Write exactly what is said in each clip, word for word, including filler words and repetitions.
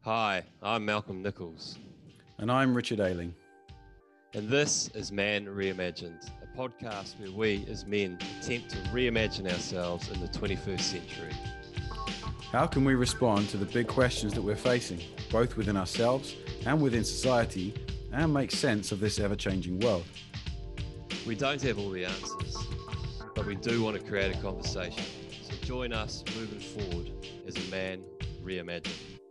Hi, I'm Malcolm Nichols, And I'm Richard Ailing. and this is Man Reimagined, a podcast where we as men attempt to reimagine ourselves in the twenty-first century. How can we respond to the big questions that we're facing, both within ourselves and within society, and make sense of this ever-changing world? We don't have all the answers, but we do want to create a conversation. So join us moving forward as a man reimagined.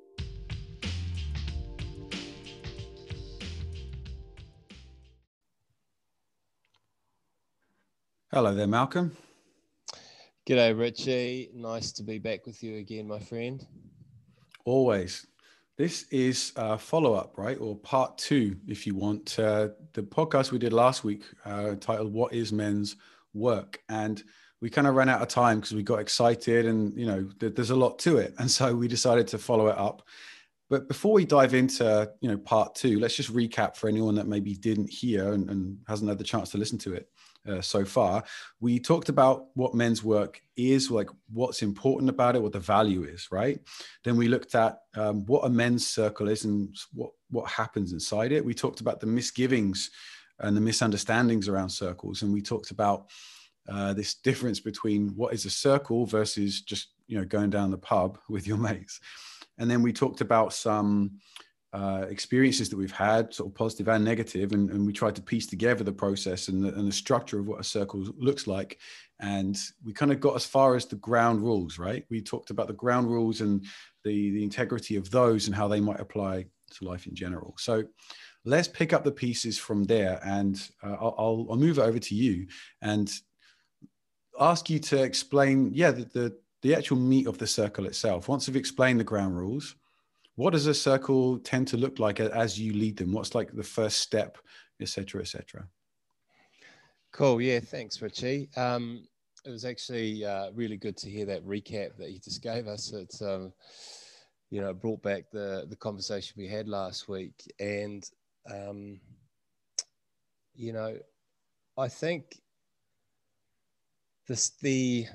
Hello there, Malcolm. G'day, Richie. Nice to be back with you again, my friend. Always. This is a follow-up, right? Or part two, if you want. Uh, the podcast we did last week uh, titled What is Men's Work? And we kind of ran out of time because we got excited and, you know, th- there's a lot to it. And so we decided to follow it up. But before we dive into, you know, part two, let's just recap for anyone that maybe didn't hear and, and hasn't had the chance to listen to it uh, so far. We talked about what men's work is, like what's important about it, what the value is, right? Then we looked at um, what a men's circle is and what, what happens inside it. We talked about the misgivings and the misunderstandings around circles. And we talked about uh, this difference between what is a circle versus just, you know, going down the pub with your mates. And then we talked about some uh, experiences that we've had, sort of positive and negative, and, and we tried to piece together the process and the, and the structure of what a circle looks like. And we kind of got as far as the ground rules, right? We talked about the ground rules and the, the integrity of those and how they might apply to life in general. So let's pick up the pieces from there, and uh, I'll, I'll move it over to you and ask you to explain, yeah, the, the the actual meat of the circle itself. Once you've explained the ground rules, what does a circle tend to look like as you lead them? What's like the first step, et cetera, et cetera? Cool. Yeah, thanks, Richie. Um, it was actually uh, really good to hear that recap that you just gave us. It's, um, you know, brought back the, the conversation we had last week. And, um, you know, I think this, the,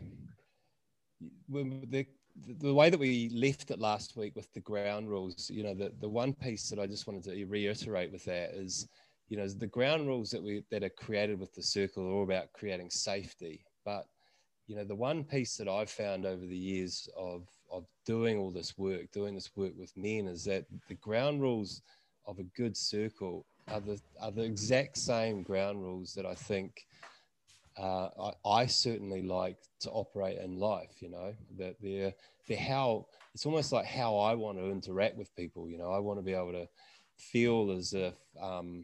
the, the way that we left it last week with the ground rules, you know, the, the one piece that I just wanted to reiterate with that is, you know, the ground rules that we that are created with the circle are all about creating safety. But, you know, the one piece that I've found over the years of of doing all this work, doing this work with men, is that the ground rules of a good circle are the are the exact same ground rules that I think uh, I, I certainly like to operate in life. You know, that they're they're how it's almost like how I want to interact with people. You know, I want to be able to feel as if um,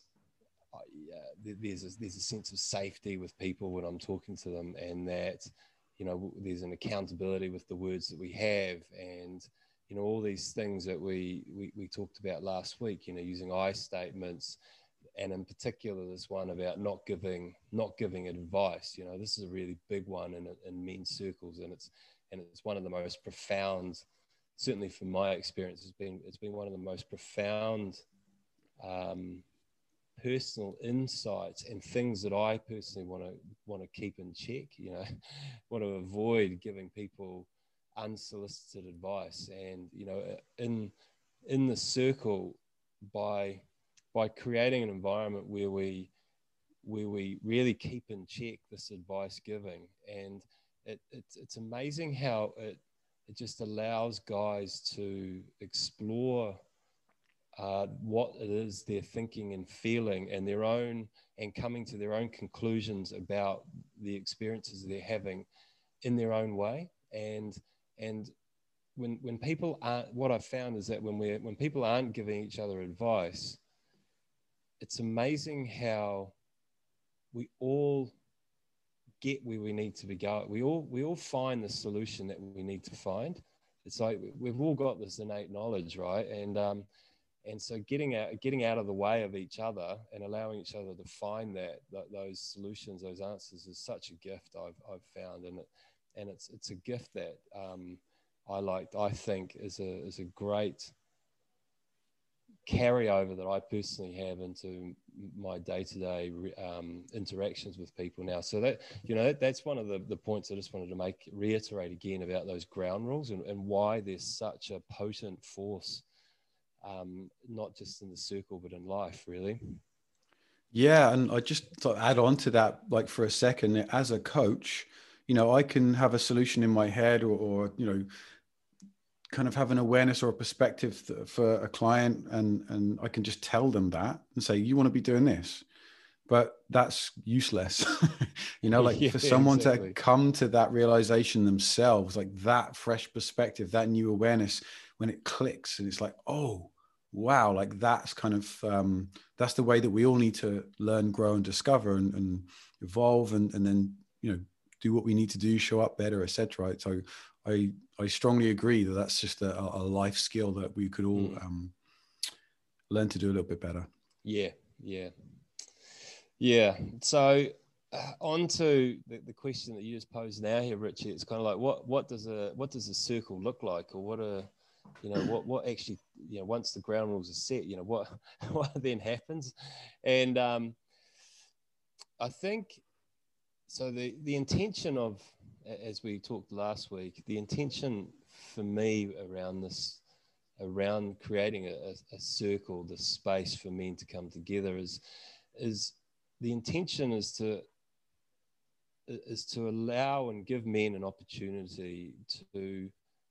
I, uh, there's a, there's a sense of safety with people when I'm talking to them, and that, you know, there's an accountability with the words that we have, and, you know, all these things that we we, we talked about last week. You know, using I statements, and in particular this one about not giving not giving advice. You know, this is a really big one in in men's circles, and it's and it's one of the most profound, certainly from my experience, it's been it's been one of the most profound um, personal insights and things that I personally want to want to keep in check. You know, want to avoid giving people unsolicited advice, and, you know, in in the circle, by by creating an environment where we where we really keep in check this advice giving. And it, it's it's amazing how it it just allows guys to explore uh, what it is they're thinking and feeling, and their own and coming to their own conclusions about the experiences they're having in their own way. And and when when people aren't, what I've found is that when we when people aren't giving each other advice, it's amazing how we all get where we need to be going. We all we all find the solution that we need to find. It's like we've all got this innate knowledge, right? And um, and so getting out getting out of the way of each other and allowing each other to find that, that those solutions, those answers, is such a gift I've I've found. And it and it's it's a gift that um, I like. I think is a is a great carryover that I personally have into my day-to-day um, interactions with people now. So that, you know, that, that's one of the, the points I just wanted to make, reiterate again about those ground rules, and, and why there's such a potent force um, not just in the circle, but in life, really. Yeah, and I just to add on to that, like for a second, as a coach, you know, I can have a solution in my head, or, or you know, kind of have an awareness or a perspective for a client, and and I can just tell them that and say, you want to be doing this, but that's useless. You know, like Yeah, for someone exactly. to come to that realization themselves, like that fresh perspective, that new awareness, when it clicks and it's like, oh wow, like that's kind of um that's the way that we all need to learn, grow, and discover, and, and evolve, and and then, you know, do what we need to do, show up better, etc. Right? So i i strongly agree that that's just a, a life skill that we could all Mm. um learn to do a little bit better. Yeah, yeah, yeah. So uh, on to the, the question that you just posed now here, Richie. It's kind of like, what what does a what does a circle look like, or what a you know what what actually, you know, once the ground rules are set, you know, what what then happens? And um, I think so. The the intention of, as we talked last week, the intention for me around this, around creating a, a circle, the space for men to come together, is is the intention is to is to allow and give men an opportunity to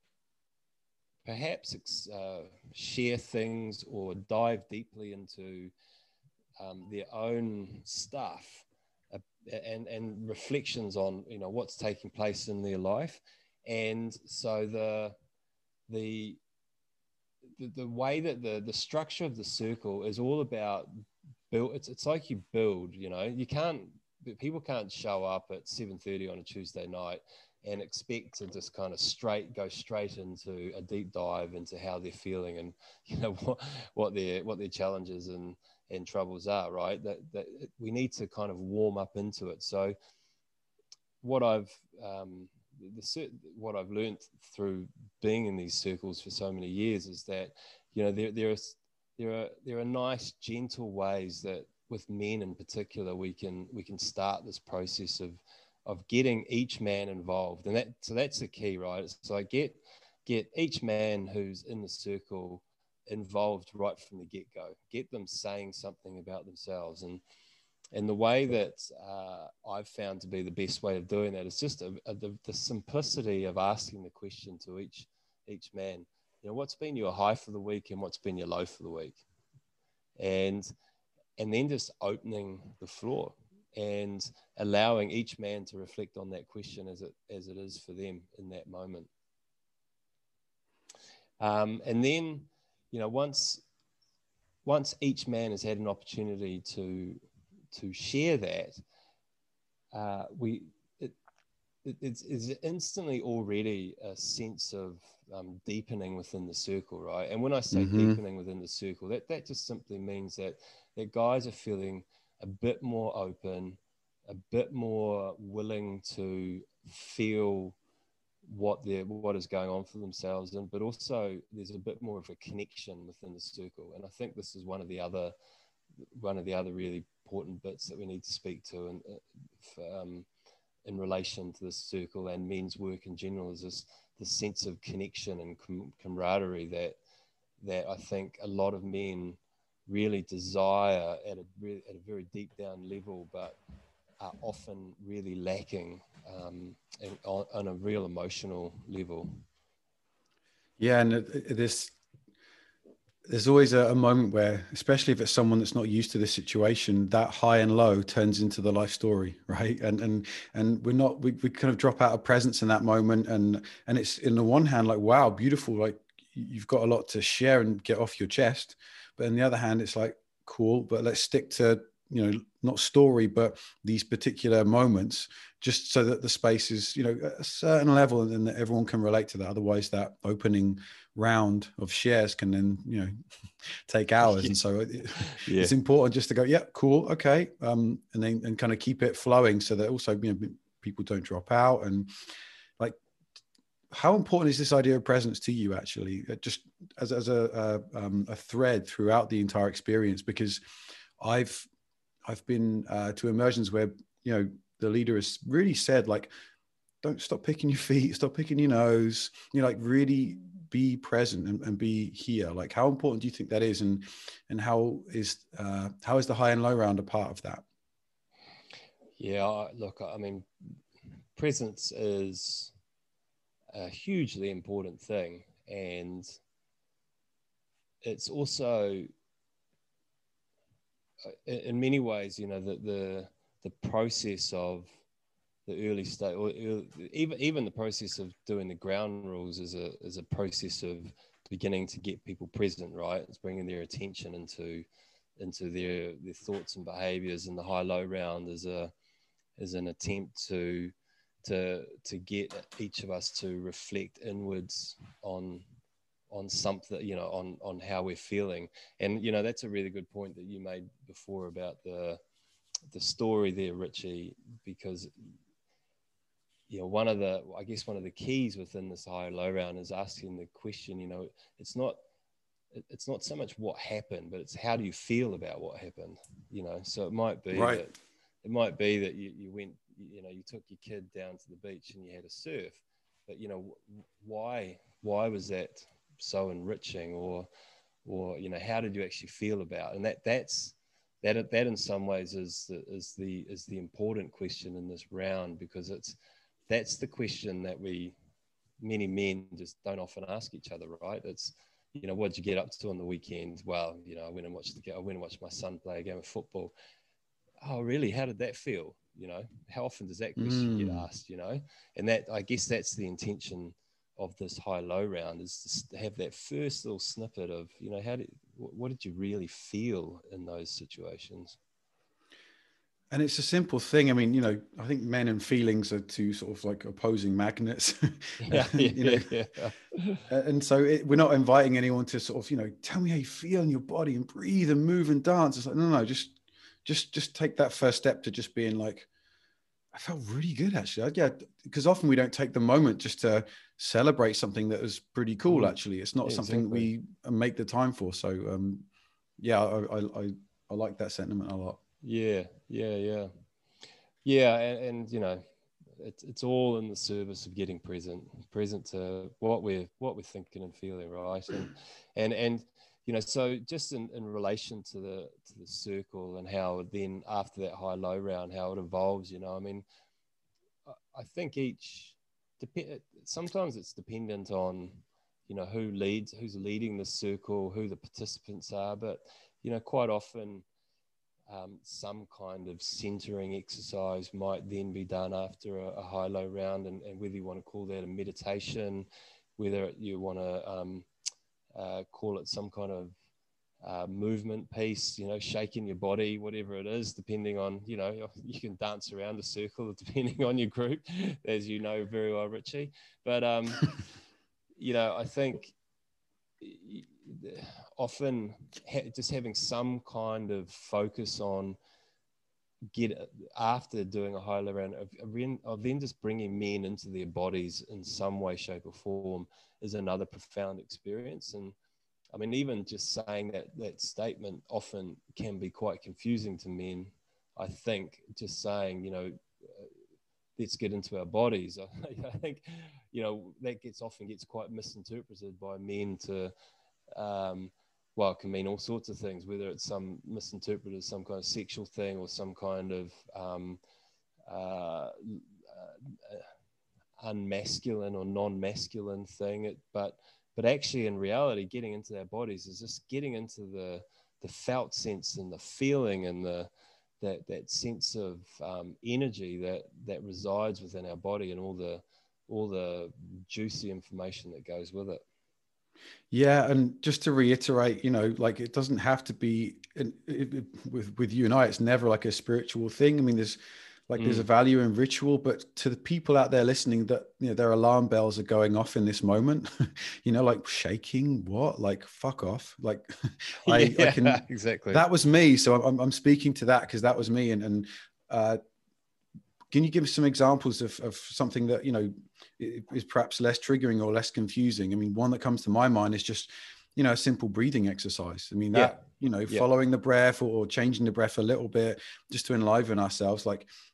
perhaps uh, share things or dive deeply into um, their own stuff, uh, and and reflections on, you know, what's taking place in their life. And so the the the, the way that the the structure of the circle is all about build. It's it's like you build. You know, you can't people can't show up at seven thirty on a Tuesday night and expect to just kind of straight go straight into a deep dive into how they're feeling, and, you know, what what their what their challenges and and troubles are. Right. That that we need to kind of warm up into it. So what I've um, the, what I've learned through being in these circles for so many years is that, you know, there there is there are there are nice, gentle ways that with men in particular we can we can start this process of of getting each man involved, and that so that's the key, right? So I get get each man who's in the circle involved right from the get-go. Get them saying something about themselves, and and the way that uh, I've found to be the best way of doing that is just a, a, the, the simplicity of asking the question to each each man. You know, what's been your high for the week and what's been your low for the week, and and then just opening the floor and allowing each man to reflect on that question as it as it is for them in that moment. Um, and then, you know, once once each man has had an opportunity to to share that, uh, we it, it, it's, it's instantly already a sense of um, deepening within the circle, right? And when I say Mm-hmm. deepening within the circle, that that just simply means that that guys are feeling a bit more open, a bit more willing to feel what they're what is going on for themselves, and but also there's a bit more of a connection within the circle. And I think this is one of the other one of the other really important bits that we need to speak to, and um, in relation to this circle and men's work in general, is this this sense of connection and com- camaraderie that that I think a lot of men really desire at a really, at a very deep down level, but are often really lacking um, in, on, on a real emotional level. Yeah, and this there's always a, a moment where, especially if it's someone that's not used to this situation, that high and low turns into the life story, right? And and and we're not we, we kind of drop out of presence in that moment, and and it's in the one hand like, wow, beautiful, like you've got a lot to share and get off your chest, but on the other hand it's like, cool, but let's stick to, you know, not story but these particular moments, just so that the space is, you know, at a certain level, and then that everyone can relate to that. Otherwise that opening round of shares can then, you know, take hours. Yeah. And so it, Yeah. it's important just to go, yeah, cool, okay, um and then and kind of keep it flowing, so that also, you know, people don't drop out. And like, how important is this idea of presence to you, actually, just as, as a, a, um, a thread throughout the entire experience? Because I've I've been uh, to immersions where, you know, the leader has really said, like, don't stop picking your feet, stop picking your nose, you know, like really be present and, and be here? Like, how important do you think that is? And, and how is, uh, how is the high and low round a part of that? Yeah, look, I mean, presence is a hugely important thing. And it's also, in many ways, you know, the, the, the process of the early stage, or even even the process of doing the ground rules is a is a process of beginning to get people present, right? It's bringing their attention into into their their thoughts and behaviors, and the high low round is a is an attempt to to to get each of us to reflect inwards on on something, you know, on on how we're feeling. And you know, that's a really good point that you made before about the the story there, Richie, because you know, one of the, I guess one of the keys within this high low round is asking the question, you know, it's not, it's not so much what happened, but it's how do you feel about what happened, you know? So it might be Right. that, it might be that you, you went, you know, you took your kid down to the beach and you had a surf, but you know, why, why was that so enriching, or, or, you know, how did you actually feel about it? And that, that's, that, that in some ways is the, is the, is the important question in this round, because it's, that's the question that we, many men just don't often ask each other, right? It's, you know, what'd you get up to on the weekend? Well, you know, I went and watched the, I went and watched my son play a game of football. Oh, really? How did that feel? You know, how often does that question mm. get asked, you know? And that, I guess that's the intention of this high low round, is to have that first little snippet of, you know, how did, what did you really feel in those situations? And it's a simple thing. I mean, you know, I think men and feelings are two sort of like opposing magnets. Yeah, yeah, you know, yeah. And so it, we're not inviting anyone to sort of, you know, tell me how you feel in your body and breathe and move and dance. It's like, no, no, just, just, just take that first step to just being like, I felt really good actually. Yeah, because often we don't take the moment just to celebrate something that was pretty cool. Mm. Actually, it's not yeah, something exactly. we make the time for. So, um, yeah, I, I, I, I like that sentiment a lot. Yeah, yeah, yeah, yeah, and, and you know, it's it's all in the service of getting present, present to what we're what we're thinking and feeling, right? And and and you know, so just in, in relation to the to the circle and how then after that high low round, how it evolves, you know, I mean, I think each dep- sometimes it's dependent on, you know, who leads, who's leading the circle, who the participants are, but you know, quite often. Um, some kind of centering exercise might then be done after a, a high-low round, and, and whether you want to call that a meditation, whether you want to um, uh, call it some kind of uh, movement piece, you know, shaking your body, whatever it is, depending on, you know, you can dance around a circle depending on your group, as you know very well, Richie. But, um, you know, I think often ha- just having some kind of focus on get after doing a high low round of, of then just bringing men into their bodies in some way, shape or form is another profound experience. And I mean, even just saying that that statement often can be quite confusing to men. I think just saying, you know, uh, let's get into our bodies. I, I think, you know, that gets often gets quite misinterpreted by men to, um, well, it can mean all sorts of things, whether it's some misinterpreted as some kind of sexual thing or some kind of um, uh, uh, unmasculine or non-masculine thing. It, but but actually, in reality, getting into our bodies is just getting into the the felt sense and the feeling and the that that sense of um, energy that that resides within our body and all the all the juicy information that goes with it. Yeah, and just to reiterate, you know, like it doesn't have to be it, it, with with you and I. It's never like a spiritual thing. I mean, there's like mm. there's a value in ritual, but to the people out there listening, that you know, their alarm bells are going off in this moment. You know, like shaking, what? Like fuck off. Like I, yeah, I can exactly. That was me, so I'm I'm speaking to that because that was me. And and uh, can you give us some examples of of something that you know is perhaps less triggering or less confusing? I mean, one that comes to my mind is just, you know, a simple breathing exercise. I mean, that, yeah. you know, yeah. following the breath or, or changing the breath a little bit just to enliven ourselves. Like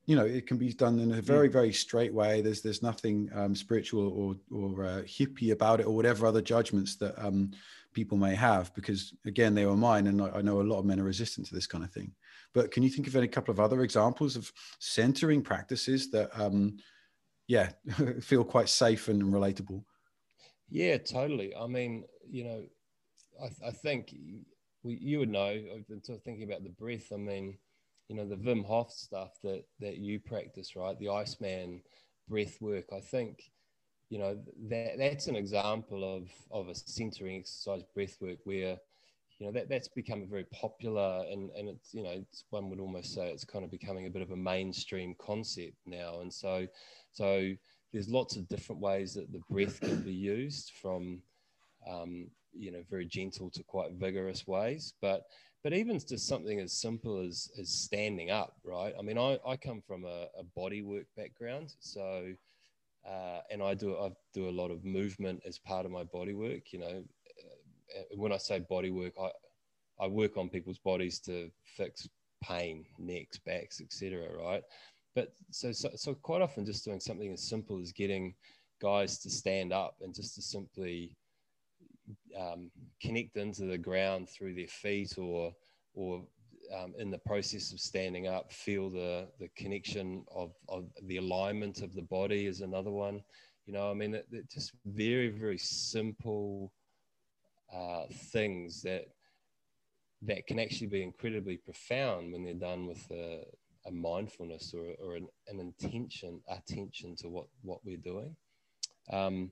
you know, it can be done in a Mm. very, very straight way. There's there's nothing um, spiritual or or uh, hippie about it, or whatever other judgments that um, people may have. Because again, they were mine, and I, I know a lot of men are resistant to this kind of thing. But can you think of any couple of other examples of centering practices that, um, yeah, feel quite safe and relatable? Yeah, totally. I mean, you know, I, I think we, you would know. I've been sort of thinking about the breath. I mean, you know, the Wim Hof stuff that that you practice, right? The Iceman breath work. I think, you know, that that's an example of of a centering exercise, breath work, where, you know, that that's become very popular, and and it's, you know, it's, one would almost say it's kind of becoming a bit of a mainstream concept now. And so so there's lots of different ways that the breath can be used, from um, you know, very gentle to quite vigorous ways. But but even just something as simple as as standing up, right? I mean, I, I come from a, a body work background, so uh, and I do I do a lot of movement as part of my body work. You know, uh, when I say body work, I I work on people's bodies to fix pain, necks, backs, et cetera. Right? But so, so so quite often, just doing something as simple as getting guys to stand up and just to simply um, connect into the ground through their feet, or or um, in the process of standing up, feel the the connection of, of the alignment of the body is another one. You know, I mean, it, it just very, very simple uh, things that that can actually be incredibly profound when they're done with a, a mindfulness, or, or an, an intention, attention to what what we're doing. Um,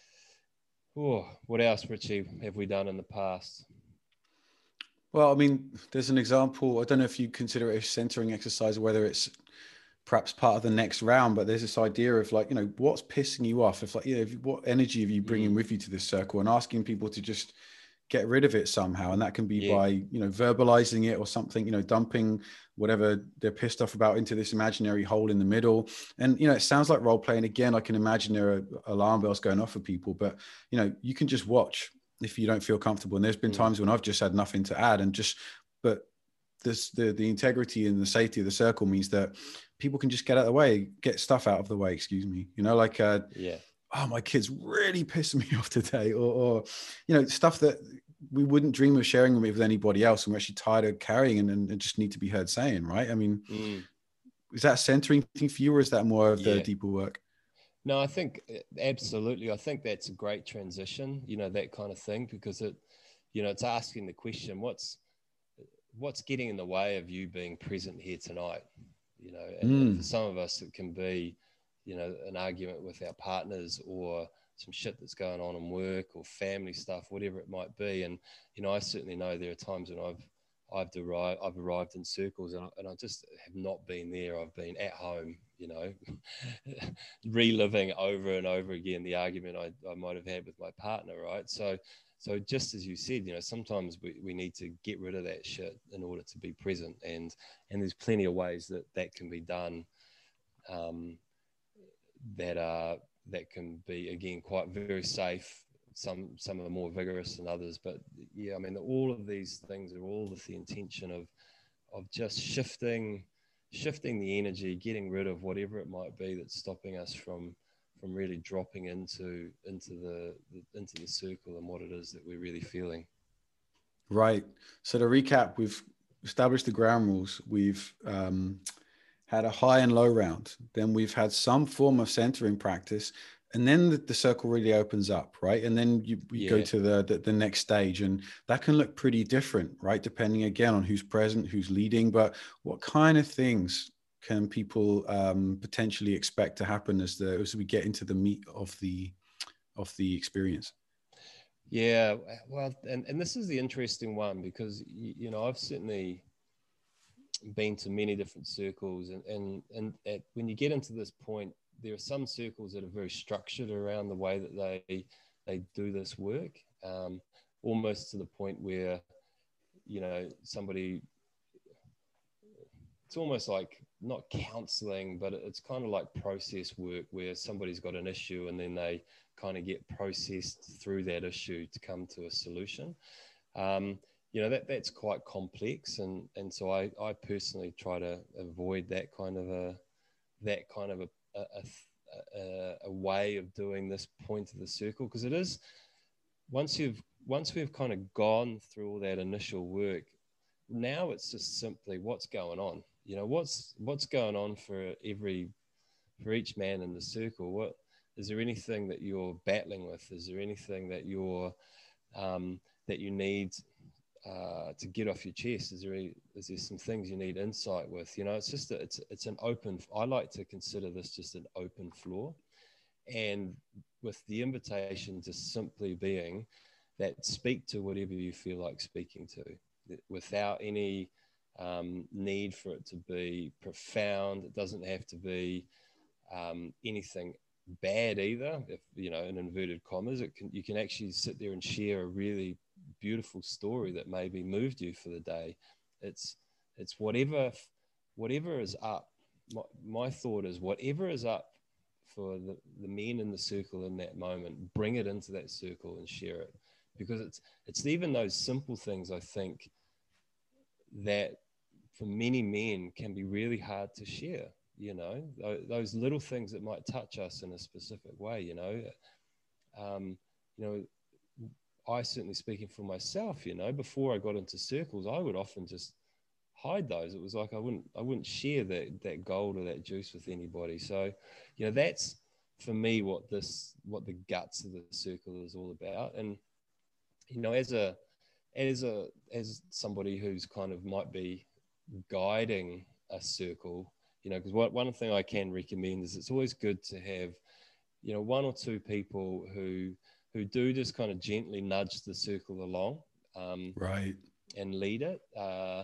oh, what else, Richie, have we done in the past? Well, I mean, there's an example. I don't know if you consider it a centering exercise, whether it's perhaps part of the next round, but there's this idea of, like, you know, what's pissing you off? If, like, you know, if, what energy are you bringing Mm. with you to this circle, and asking people to just get rid of it somehow. And that can be Yeah. by, you know, verbalizing it or something, you know, dumping whatever they're pissed off about into this imaginary hole in the middle. And, you know, it sounds like role playing. Again, I can imagine there are alarm bells going off for people, but, you know, you can just watch if you don't feel comfortable. And there's been Mm. times when I've just had nothing to add, and just, but this, the, the integrity and the safety of the circle means that people can just get out of the way, get stuff out of the way, excuse me, you know, like, uh, yeah. oh, my kid's really pissed me off today, or, or, you know, stuff that we wouldn't dream of sharing with anybody else, and we're actually tired of carrying, and, and just need to be heard saying, right? I mean, Mm. is that centering thing for you, or is that more of the Yeah. deeper work? No, I think absolutely. I think that's a great transition, you know, that kind of thing, because it, you know, it's asking the question, what's, what's getting in the way of you being present here tonight? You know, and, and for Mm. some of us, it can be, you know, an argument with our partners, or some shit that's going on in work, or family stuff, whatever it might be. And, you know, I certainly know there are times when I've, I've arrived, I've arrived in circles, and I, and I just have not been there. I've been at home, you know, reliving over and over again the argument I, I might have had with my partner, right? So, so just as you said, you know, sometimes we, we need to get rid of that shit in order to be present, and and there's plenty of ways that that can be done, um, that are that can be, again, quite very safe. Some some are more vigorous than others, but yeah, I mean, all of these things are all with the intention of of just shifting shifting the energy, getting rid of whatever it might be that's stopping us from from really dropping into into the, the into the circle and what it is that we're really feeling. Right. So to recap, we've established the ground rules. We've um, had a high and low round. Then we've had some form of centering practice. And then the, the circle really opens up, right? And then you, we go Yeah. to the, the the next stage, and that can look pretty different, right? Depending, again, on who's present, who's leading. But what kind of things can people um, potentially expect to happen as the as we get into the meat of the of the experience? Yeah, well, and, and this is the interesting one, because, you know, I've certainly been to many different circles, and and and at, when you get into this point, there are some circles that are very structured around the way that they they do this work, um, almost to the point where, you know, somebody, it's almost like not counseling, but it's kind of like process work, where somebody's got an issue, and then they kind of get processed through that issue to come to a solution. Um, you know, that that's quite complex. And, and so I, I personally try to avoid that kind of a, that kind of a, a, a, a way of doing this point of the circle, because it is, once you've once we've kind of gone through all that initial work, now it's just simply what's going on. You know, what's what's going on for every for each man in the circle. What is there anything that you're battling with? Is there anything that you're um, that you need uh, to get off your chest? Is there any, is there some things you need insight with? You know, it's just a, it's it's an open. I like to consider this just an open floor, and with the invitation just simply being that speak to whatever you feel like speaking to, without any um, need for it to be profound. It doesn't have to be um, anything bad either. If, you know, in inverted commas, it can, you can actually sit there and share a really beautiful story that maybe moved you for the day. It's, it's whatever, whatever is up. My, my thought is whatever is up for the, the men in the circle in that moment, bring it into that circle and share it. Because it's, it's even those simple things, I think, that for many men can be really hard to share. You know, those little things that might touch us in a specific way, you know. Um, you know, I certainly, speaking for myself, you know, before I got into circles, I would often just hide those. It was like I wouldn't I wouldn't share that that gold or that juice with anybody. So, you know, that's for me what this what the guts of the circle is all about. And, you know, as a as a as somebody who's kind of might be guiding a circle, you know, because one, one thing I can recommend is it's always good to have, you know, one or two people who who do just kind of gently nudge the circle along, um, right, and lead it. Uh,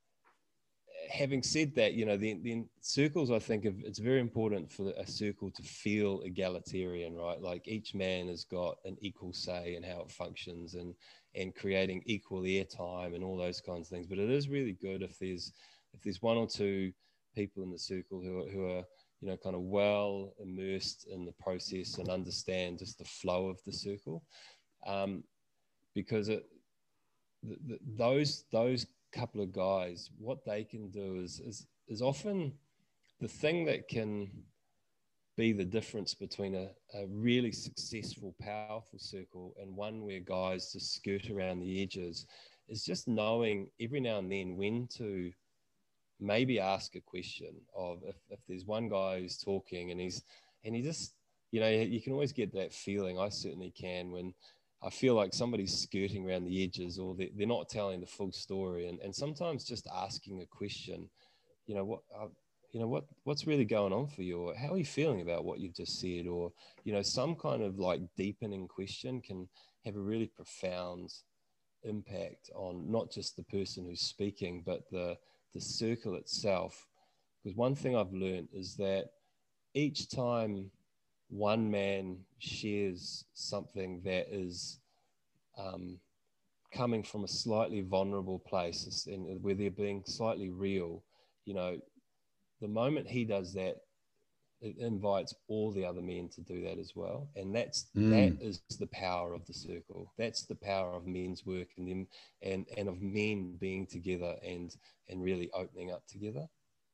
having said that, you know, the, the circles, I think of, it's very important for a circle to feel egalitarian, right? Like each man has got an equal say in how it functions, and and creating equal airtime and all those kinds of things. But it is really good if there's if there's one or two people in the circle who are, who are you know, kind of well immersed in the process and understand just the flow of the circle, um, because it the, the, those those couple of guys, what they can do is is is often the thing that can be the difference between a, a really successful, powerful circle and one where guys just skirt around the edges, is just knowing every now and then when to maybe ask a question of, if, if there's one guy who's talking and he's and he just, you know, you can always get that feeling, I certainly can, when I feel like somebody's skirting around the edges, or they, they're not telling the full story. And, and sometimes just asking a question, you know, what, uh, you know, what, what's really going on for you? Or how are you feeling about what you've just said? Or, you know, some kind of like deepening question can have a really profound impact on not just the person who's speaking, but the, the circle itself. Because one thing I've learned is that each time one man shares something that is um, coming from a slightly vulnerable place, and where they're being slightly real, you know, the moment he does that, it invites all the other men to do that as well. And that's mm. that is the power of the circle. That's the power of men's work, and them and and of men being together and and really opening up together.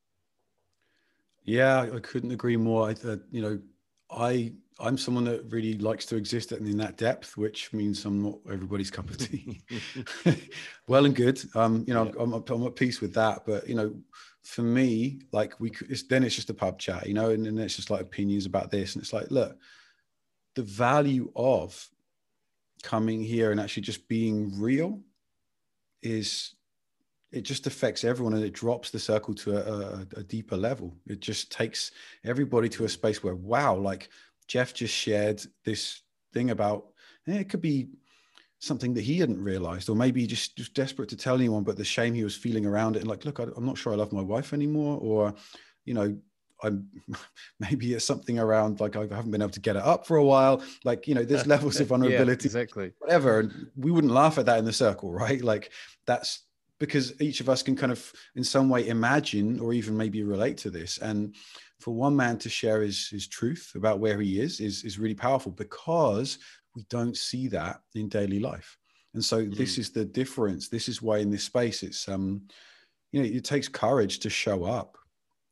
Yeah, I couldn't agree more. I, uh, you know, I I'm someone that really likes to exist in that depth, which means I'm not everybody's cup of tea. Well and good. Um, you know, yeah. I'm, I'm I'm at peace with that. But you know, for me, like we could, it's, then it's just a pub chat, you know, and then it's just like opinions about this, and it's like, look, the value of coming here and actually just being real is, it just affects everyone, and it drops the circle to a, a, a deeper level. It just takes everybody to a space where, wow, like Jeff just shared this thing about, eh, it could be something that he hadn't realized, or maybe just, just desperate to tell anyone, but the shame he was feeling around it. And like, look, I, I'm not sure I love my wife anymore. Or, you know, I'm maybe it's something around like, I haven't been able to get it up for a while. Like, you know, there's levels of vulnerability, yeah, exactly, whatever. And we wouldn't laugh at that in the circle, right? Like that's, because each of us can kind of in some way imagine or even maybe relate to this. And for one man to share his, his truth about where he is, is, is really powerful, because we don't see that in daily life. And so mm. this is the difference. This is why in this space, it's, um, you know, it takes courage to show up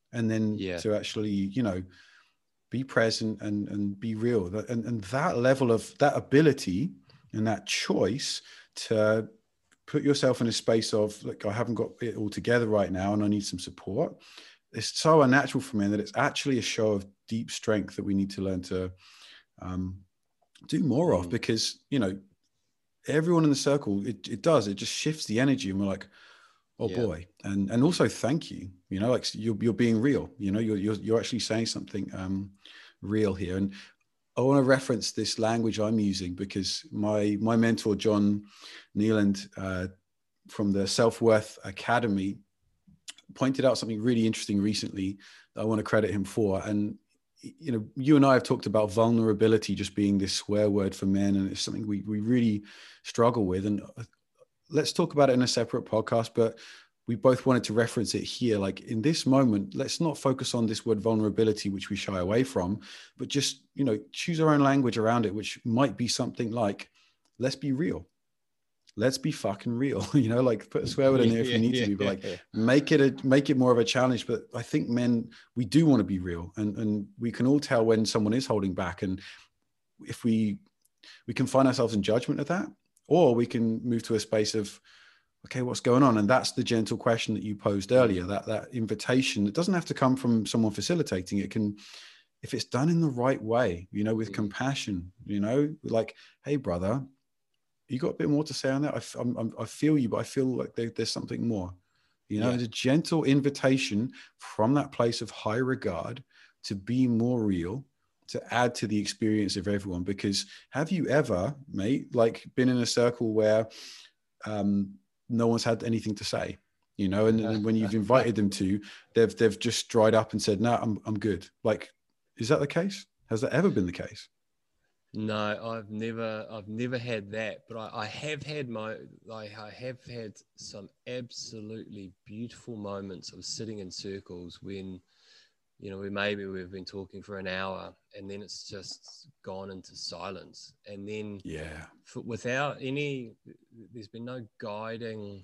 and then Yeah. to actually, you know, be present and, and be real. And, and that level of that ability and that choice to put yourself in a space of, like, I haven't got it all together right now and I need some support. It's so unnatural for men that it's actually a show of deep strength that we need to learn to um, do more mm. of, because, you know, everyone in the circle, it, it does, it just shifts the energy, and we're like, oh yeah. boy. And, and also thank you, you know, like you're, you're being real, you know, you're, you're, you're actually saying something um, real here. And I want to reference this language I'm using because my, my mentor, John Nealand, uh, from the Self-Worth Academy, pointed out something really interesting recently that I want to credit him for. And, you know, you and I have talked about vulnerability just being this swear word for men, and it's something we, we really struggle with. And let's talk about it in a separate podcast, but we both wanted to reference it here. Like, in this moment, let's not focus on this word vulnerability, which we shy away from, but just, you know, choose our own language around it, which might be something like, let's be real. Let's be fucking real, you know, like put a swear word in there if yeah, you need yeah, to be, but like yeah. make it a, make it more of a challenge. But I think men, we do want to be real, and, and we can all tell when someone is holding back. And if we, we can find ourselves in judgment of that, or we can move to a space of, okay, what's going on? And that's the gentle question that you posed earlier, that, that invitation. It doesn't have to come from someone facilitating. It can, if it's done in the right way, you know, with mm. compassion, you know, like, hey brother, you got a bit more to say on that? I, I'm, I feel you, but I feel like there, there's something more, you know, yeah. It's a gentle invitation from that place of high regard to be more real, to add to the experience of everyone. Because have you ever, mate, like been in a circle where um, no one's had anything to say, you know, and then when you've invited them to, they've, they've just dried up and said, no, I'm, I'm good. Like, is that the case? Has that ever been the case? No, I've never, I've never had that, but I, I have had my, like, I have had some absolutely beautiful moments of sitting in circles when, you know, we maybe we've been talking for an hour and then it's just gone into silence, and then yeah, for, without any, there's been no guiding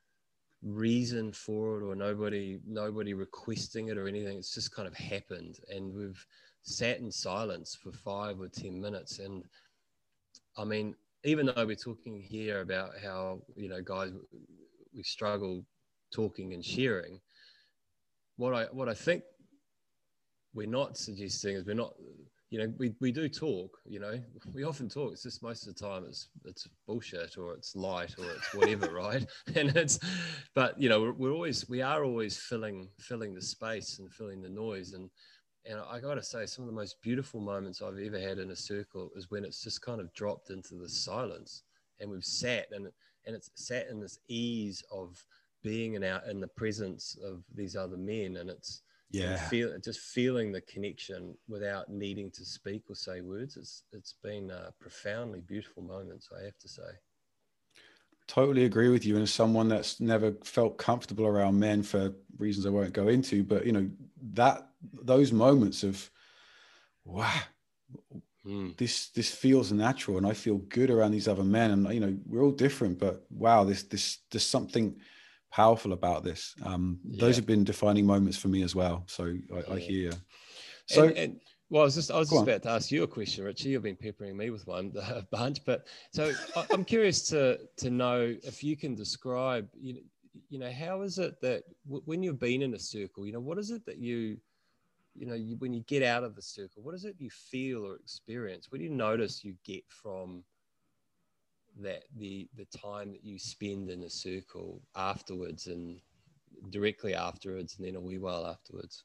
reason for it, or nobody, nobody requesting it or anything. It's just kind of happened, and we've sat in silence for five or ten minutes. And I mean, even though we're talking here about how, you know, guys, we struggle talking and sharing, what I what I think we're not suggesting is we're not, you know, we, we do talk, you know, we often talk. It's just most of the time it's it's bullshit, or it's light, or it's whatever, right? And it's, but you know, we're, we're always we are always filling filling the space and filling the noise. And And I got to say, some of the most beautiful moments I've ever had in a circle is when it's just kind of dropped into the silence, and we've sat and and it's sat in this ease of being in our in the presence of these other men, and it's yeah, and feel just feeling the connection without needing to speak or say words. It's it's been uh, profoundly beautiful moments, I have to say. Totally agree with you. And as someone that's never felt comfortable around men for reasons I won't go into, but you know, that those moments of, wow, mm. this this feels natural, and I feel good around these other men. And you know, we're all different, but wow, this this there's something powerful about this. Um, yeah. Those have been defining moments for me as well. So I, yeah. I hear you. So. And, and, Well, I was just I was just about to ask you a question, Richie. You've been peppering me with one a bunch, but so I'm curious to to know if you can describe, you know, you know, how is it that w- when you've been in a circle, you know, what is it that you, you know, you, when you get out of the circle, what is it you feel or experience? What do you notice you get from that the the time that you spend in a circle afterwards, and directly afterwards, and then a wee while afterwards?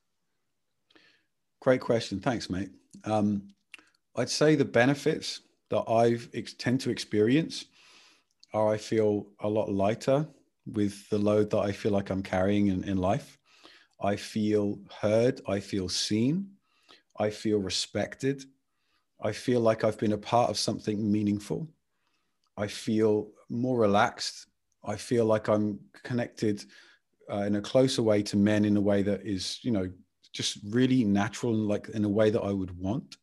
Great question. Thanks, mate. Um, I'd say the benefits that I've ex- tend to experience are I feel a lot lighter with the load that I feel like I'm carrying in, in life. I feel heard. I feel seen. I feel respected. I feel like I've been a part of something meaningful. I feel more relaxed. I feel like I'm connected uh, in a closer way to men in a way that is, you know, just really natural, and like in a way that I would want.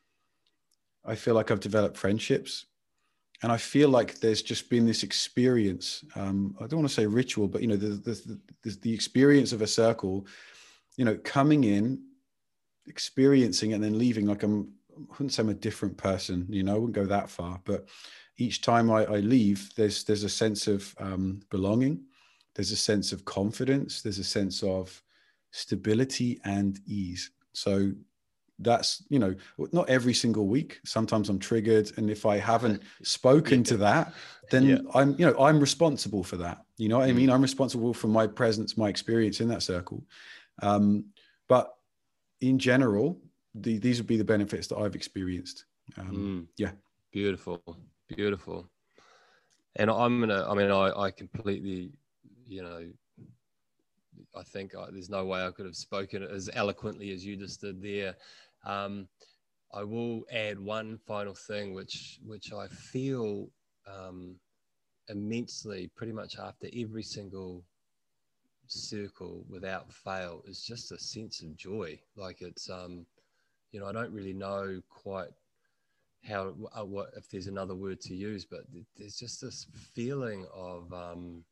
I feel like I've developed friendships, and I feel like there's just been this experience. Um, I don't want to say ritual, but you know, the, the, the, the experience of a circle you know, coming in, experiencing and then leaving, like I'm, I wouldn't say I'm a different person, you know, I wouldn't go that far, but each time I, I leave, there's, there's a sense of um, belonging. There's a sense of confidence. There's a sense of stability and ease. So that's, you know, not every single week. Sometimes I'm triggered. And if I haven't spoken yeah. to that, then yeah. I'm, you know, I'm responsible for that. You know what I Mm. mean? I'm responsible for my presence, my experience in that circle. Um, but in general, the, these would be the benefits that I've experienced. Um, Mm. Yeah. Beautiful. Beautiful. And I'm going to, I mean, I, I completely, you know, I think I, there's no way I could have spoken as eloquently as you just did there. Um, I will add one final thing, which which I feel um, immensely, pretty much after every single circle without fail, is just a sense of joy. Like it's, um, you know, I don't really know quite how, uh, what if there's another word to use, but there's just this feeling of um,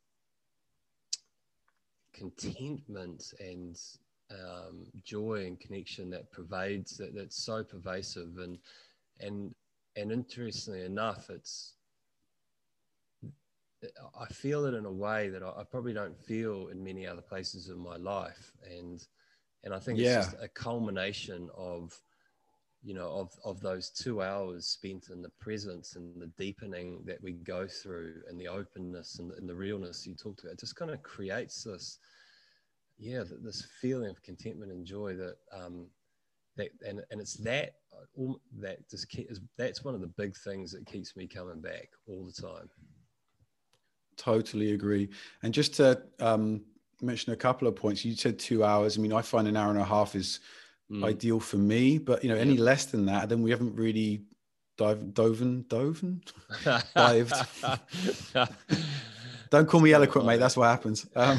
contentment and um, joy and connection that pervades that that's so pervasive and and and interestingly enough, it's I feel it in a way that I, I probably don't feel in many other places in my life, and and I think it's Yeah. just a culmination of you know of of those two hours spent in the presence and the deepening that we go through and the openness and, and the realness you talked about. It just kind of creates this yeah this feeling of contentment and joy that um that and, and it's that all that just keep, is that's one of the big things that keeps me coming back all the time. Totally agree. And just to um, mention a couple of points, you said two hours. I mean, I find an hour and a half is mm. ideal for me, but you know, yep. any less than that, then we haven't really dive, doven, doven, dived. Don't call me eloquent, mate. That's what happens. Um,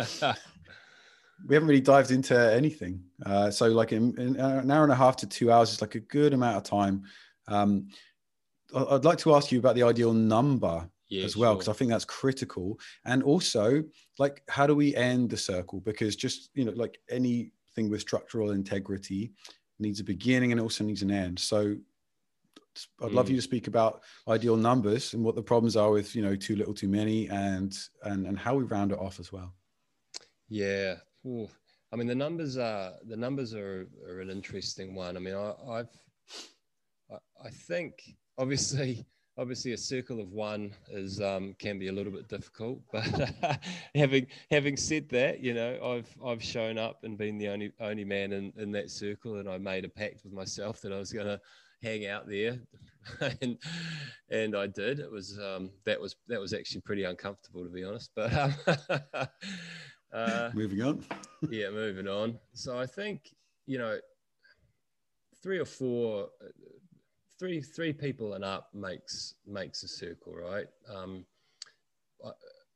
we haven't really dived into anything. Uh, so like in, in an hour and a half to two hours is like a good amount of time. Um, I'd like to ask you about the ideal number yeah, as well, because sure. I think that's critical. And also, like, how do we end the circle? Because just, you know, like anything with structural integrity needs a beginning and also needs an end. So I'd mm. love you to speak about ideal numbers and what the problems are with, you know, too little, too many, and and and how we round it off as well. Yeah. Ooh. I mean, the numbers are, the numbers are, are an interesting one. I mean, I, I've, I, I think obviously, obviously a circle of one is, um, can be a little bit difficult, but having, having said that, you know, I've, I've shown up and been the only, only man in, in that circle. And I made a pact with myself that I was going to hang out there and, and I did. It was, um, that was, that was actually pretty uncomfortable, to be honest, but, um, Uh, moving on. yeah, moving on. So I think, you know, three or four, three, three people and up makes, makes a circle, right? Um, I,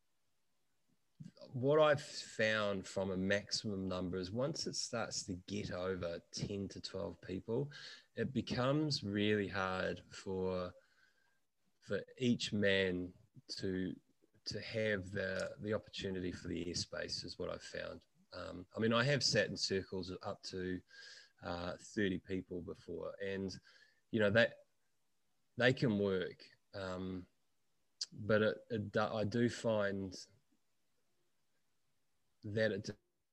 what I've found from a maximum number is once it starts to get over ten to twelve people, it becomes really hard for, for each man to, to have the, the opportunity for the airspace is what I've found. Um, I mean, I have sat in circles up to uh, thirty people before, and you know that they can work, um, but it, it, I do find that it,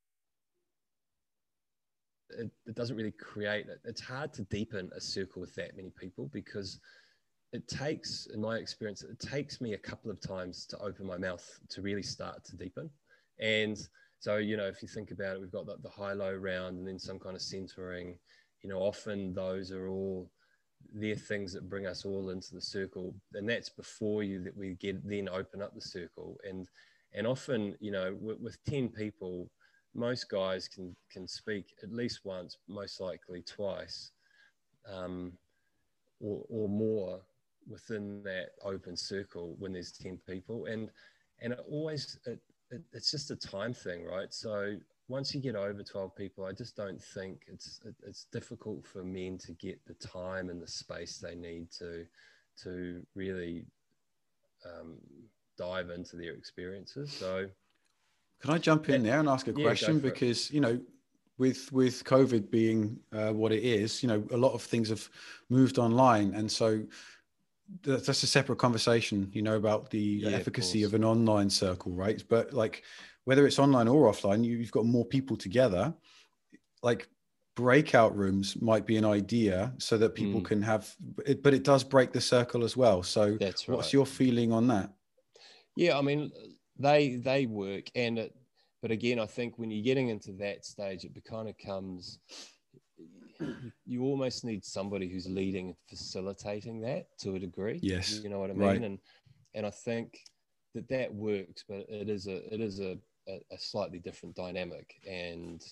it it doesn't really create. It's hard to deepen a circle with that many people because it takes, in my experience, it takes me a couple of times to open my mouth to really start to deepen. And so, you know, if you think about it, we've got the, the high-low round and then some kind of centering. You know, often those are all, they're things that bring us all into the circle. And that's before you, that we get, then open up the circle. And and often, you know, with, with ten people, most guys can, can speak at least once, most likely twice, um, or, or more, within that open circle when there's ten people. And and it always it, it, it's just a time thing, right? So once you get over twelve people, I just don't think it's it, it's difficult for men to get the time and the space they need to to really um, dive into their experiences. So can I jump in there and ask a yeah, question? Because, you know, with with COVID being uh, what it is, you know, a lot of things have moved online, and so th- that's a separate conversation, you know, about the Yeah, of efficacy course. of an online circle, right? But like, whether it's online or offline, you, you've got more people together. Like, breakout rooms might be an idea so that people Mm, can have it, but it does break the circle as well. So, that's what's right. your feeling on that? Yeah, I mean, they they work, and it, but again, I think when you're getting into that stage, it kind of comes. You, you almost need somebody who's leading and facilitating that to a degree. Yes, You know what I mean? right. And and I think that that works, but it is a it is a a, a slightly different dynamic, and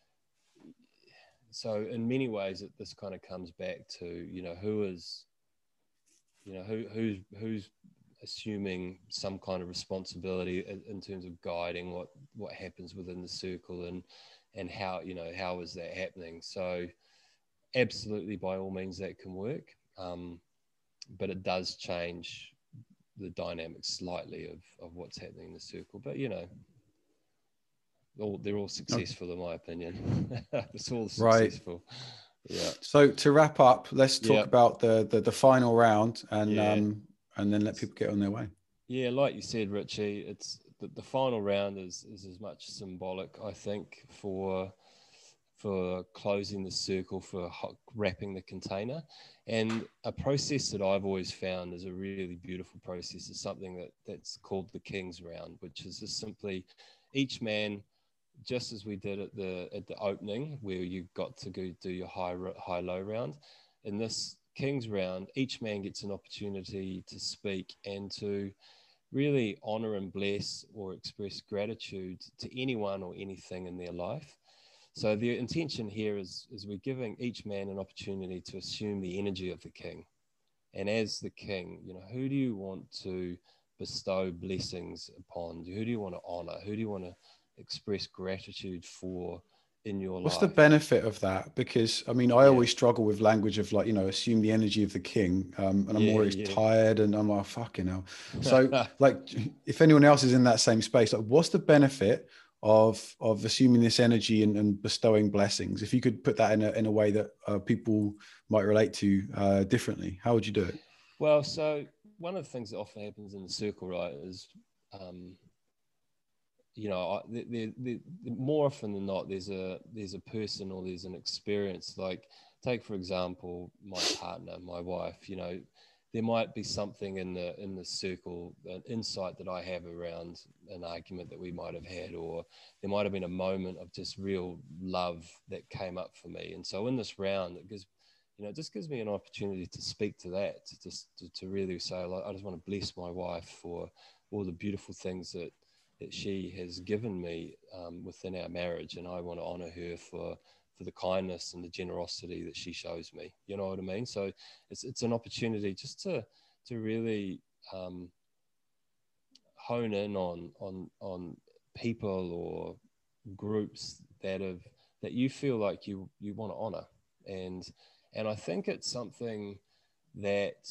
so in many ways, it, this kind of comes back to, you know, who is, you know, who who's who's assuming some kind of responsibility in, in terms of guiding what what happens within the circle, and and how, you know, how is that happening. So absolutely, by all means, that can work, um, but it does change the dynamics slightly of of what's happening in the circle. But you know, all they're all Oh, successful in my opinion. It's all right. successful. Yeah. So to wrap up, let's talk Yeah. about the the, the final round, and Yeah. um and then let people get on their way. Yeah, like you said, Richie, it's the, the final round is is as much symbolic, I think, for for closing the circle, for wrapping the container, and a process that I've always found is a really beautiful process is something that that's called the King's Round, which is just simply each man, just as we did at the at the opening, where you got to go do your high high low round. In this King's Round, each man gets an opportunity to speak and to really honor and bless or express gratitude to anyone or anything in their life. So the intention here is, is we're giving each man an opportunity to assume the energy of the king. And as the king, you know, who do you want to bestow blessings upon? Who do you want to honor? Who do you want to express gratitude for in your What's the life? benefit of that? Because I mean, I Yeah, always struggle with language of, like, you know, assume the energy of the king, um, and I'm yeah, always yeah. tired, and I'm like, fucking hell. So, like, if anyone else is in that same space, like, what's the benefit of of assuming this energy and, and bestowing blessings? If you could put that in a in a way that uh, people might relate to uh, differently, how would you do it? Well, so one of the things that often happens in the circle, right, is um, you know, the, the, the, more often than not, there's a there's a person or there's an experience. Like, take for example, my partner, my wife. You know, there might be something in the in the circle, an insight that I have around an argument that we might have had, or there might have been a moment of just real love that came up for me. And so in this round, it gives, you know, it just gives me an opportunity to speak to that, to just to, to really say, like, I just want to bless my wife for all the beautiful things that that she has given me um, within our marriage, and I want to honor her for for the kindness and the generosity that she shows me. You know what I mean? So it's it's an opportunity just to to really um, hone in on on on people or groups that have that you feel like you you want to honor, and and I think it's something that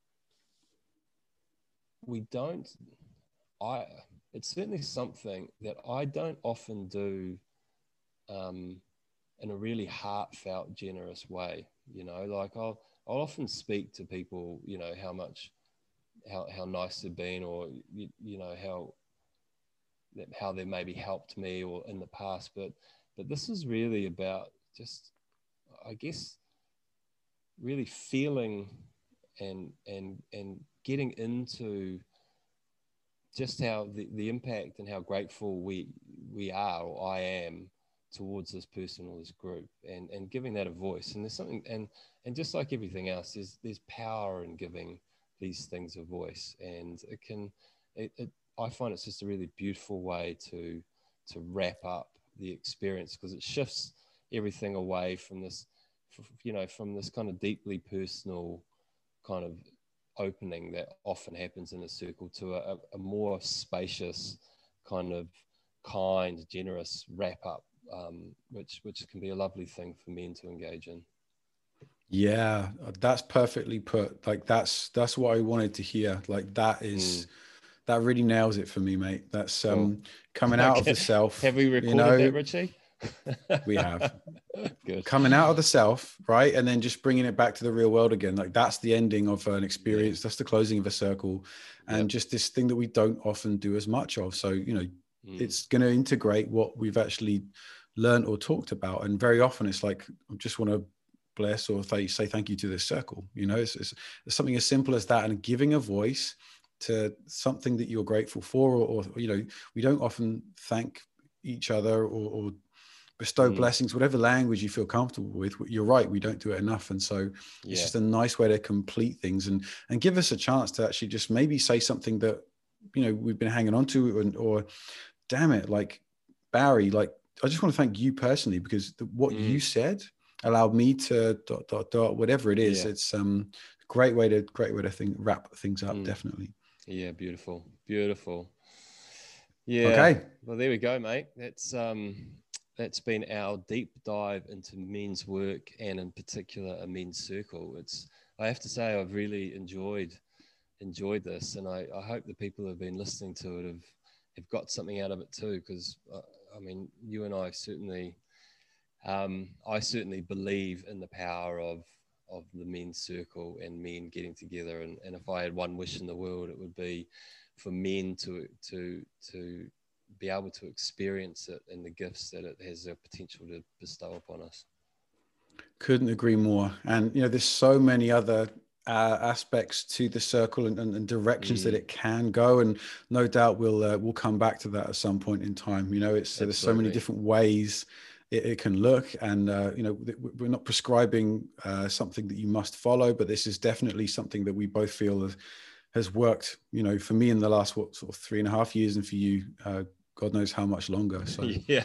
we don't. I it's certainly something that I don't often do um, in a really heartfelt, generous way. You know, like I'll I'll often speak to people, you know, how much how how nice they've been, or you, you know how how they maybe helped me or in the past, but but this is really about just, I guess, really feeling and and and getting into just how the, the impact and how grateful we we are, or I am, towards this person or this group, and and giving that a voice. And there's something, and and just like everything else, there's there's power in giving these things a voice, and it can it, it I find it's just a really beautiful way to to wrap up the experience, because it shifts everything away from this, you know, from this kind of deeply personal kind of opening that often happens in a circle to a, a more spacious, kind of kind, generous wrap up, um, which which can be a lovely thing for men to engage in. Yeah, that's perfectly put. Like, that's that's what I wanted to hear. Like, that is Mm, that really nails it for me, mate. That's cool. um coming out of Okay. the self, Have we you recorded know. that, Richie? We have. Good. Coming out of the self, right? And then just bringing it back to the real world again. Like that's the ending of an experience. Yeah. That's the closing of a circle. And yep. just this thing that we don't often do as much of. So, you know, mm. it's going to integrate what we've actually learned or talked about. And very often it's like, I just want to bless or th- say thank you to this circle. You know, it's, it's, it's something as simple as that, and giving a voice to something that you're grateful for, or, or you know, we don't often thank each other or, or bestow mm. blessings, whatever language you feel comfortable with. You're right, we don't do it enough. And so it's yeah. just a nice way to complete things and and give us a chance to actually just maybe say something that, you know, we've been hanging on to, and, or damn it, like Barry, like I just want to thank you personally, because the, what mm. you said allowed me to dot dot dot whatever it is. Yeah. It's um great way to great way to think wrap things up. Mm. Definitely. Yeah, beautiful, beautiful. Yeah. Okay. Well, there we go, mate. That's um, that's been our deep dive into men's work, and in particular a men's circle. It's I have to say I've really enjoyed enjoyed this, and I, I hope the people who have been listening to it have have got something out of it too. Because uh, I mean, you and I certainly, um, I certainly believe in the power of. of the men's circle and men getting together. And, and if I had one wish in the world, it would be for men to, to, to be able to experience it and the gifts that it has the potential to bestow upon us. Couldn't agree more. And, you know, there's so many other uh, aspects to the circle and, and, and directions mm. that it can go. And no doubt we'll, uh, we'll come back to that at some point in time. You know, it's, uh, there's so many different ways It, it can look, and uh, you know, we're not prescribing uh, something that you must follow, but this is definitely something that we both feel has, has worked. You know, for me in the last what sort of three and a half years, and for you, uh, God knows how much longer. So yeah,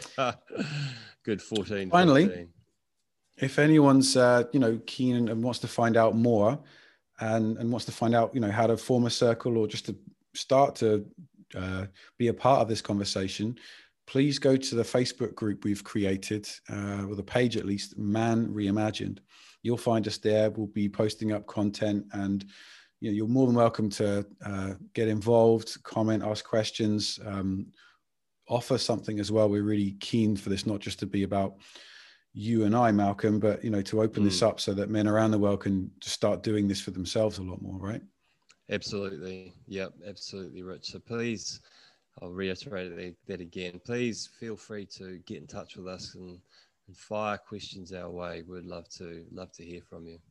good fourteen. Finally, fifteen. If anyone's uh, you know keen and, and wants to find out more, and and wants to find out you know how to form a circle, or just to start to uh, be a part of this conversation, please go to the Facebook group we've created, uh, with a page at least, Man Reimagined. You'll find us there. We'll be posting up content, and you know, you're more than welcome to uh, get involved, comment, ask questions, um, offer something as well. We're really keen for this not just to be about you and I, Malcolm, but you know, to open mm. this up so that men around the world can just start doing this for themselves a lot more, right? Absolutely. Yep, absolutely, Rich. So please, I'll reiterate that again. Please feel free to get in touch with us and, and fire questions our way. We'd love to love to hear from you.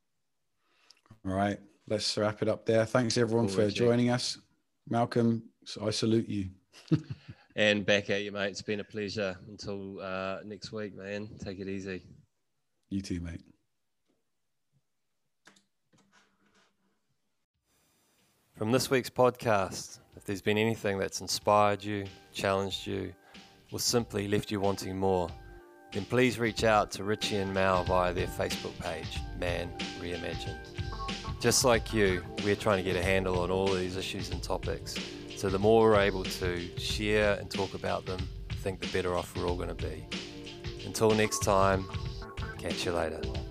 All right, let's wrap it up there. Thanks everyone Forward, for joining Jack. us. Malcolm, I salute you. And back at you, mate. It's been a pleasure. Until uh, next week, man. Take it easy. You too, mate. From this week's podcast, if there's been anything that's inspired you, challenged you, or simply left you wanting more, then please reach out to Richie and Mal via their Facebook page, Man Reimagined. Just like you, we're trying to get a handle on all these issues and topics. So the more we're able to share and talk about them, I think the better off we're all going to be. Until next time, catch you later.